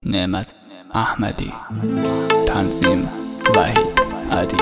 نعمت احمدی. تنظیم وحید ادیب.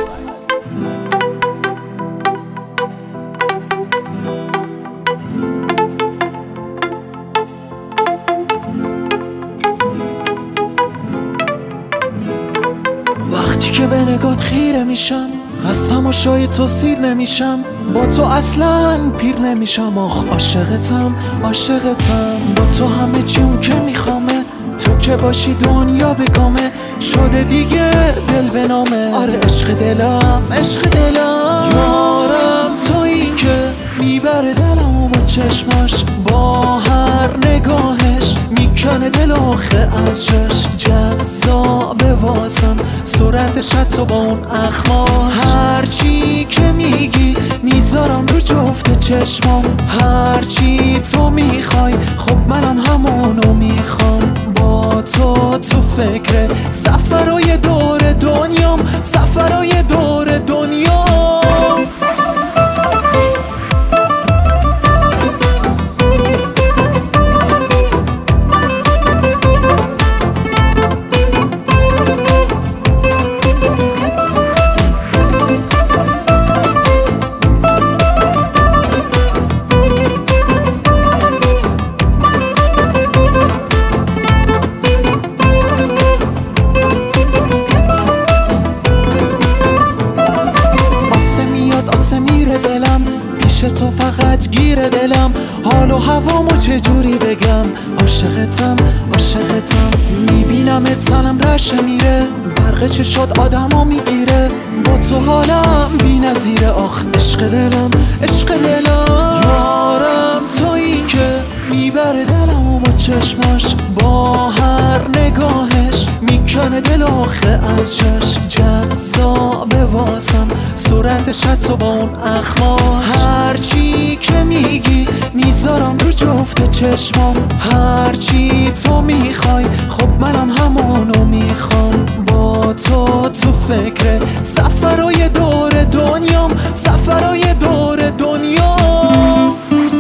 وقتی که به نگات خیره میشم، از تماشای تو سیر نمیشم، با تو اصلا پیر نمیشم. آخ عاشقتم عاشقتم، با تو همه چیم که میخوامه، تو که باشی دنیا بگامه، شده دیگه دل به نامه. آره عشق دلم عشق دلم، یارم تویی که میبره دلمو با چشماش، با هر نگاهش میکنه دل آخه از شش. جذابه واسم صورتش حتی با اون اخماش، هرچی که میگی میذارم رو جفت چشمام، هرچی تو میخوای خب منم همونو میخوام. با تو فکر سفرهای دور دنیام، سفرهای دور دنیام. آسه میره دلم پیش تو، فقط گیره دلم، حال و هوامو چجوری بگم. عاشقتم عاشقتم، میبینم تنم رشه میره، برق چشات آدمو میگیره، با تو حالم بی نظیره. آخ عشق دلم عشق دلم، یارم تویی که میبره دلمو با چشماش، با هر نگاهش میکنه دل آخه از شش. جذابه واسم صورتش حتی با اون اخماش، هرچی که میگی میذارم رو جفت چشمام، هرچی تو میخوای خب منم همونو میخوام. با تو فکر سفرهای دور دنیام، سفرهای دور دنیام.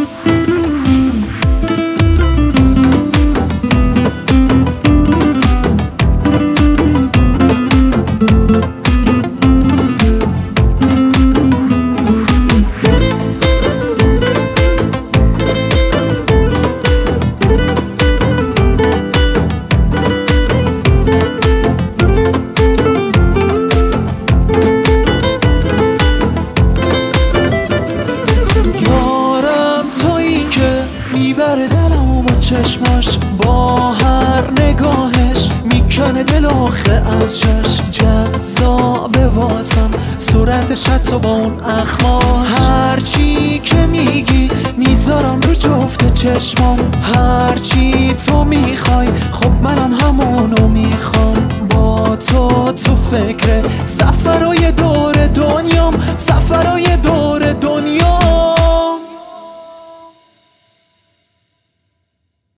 میبره دلمو با چشماش، با هر نگاهش میکنه دل آخه از شش. جذابه واسم صورتش حتی با اون اخماش، هرچی که میگی میذارم رو جفت چشمام، هرچی تو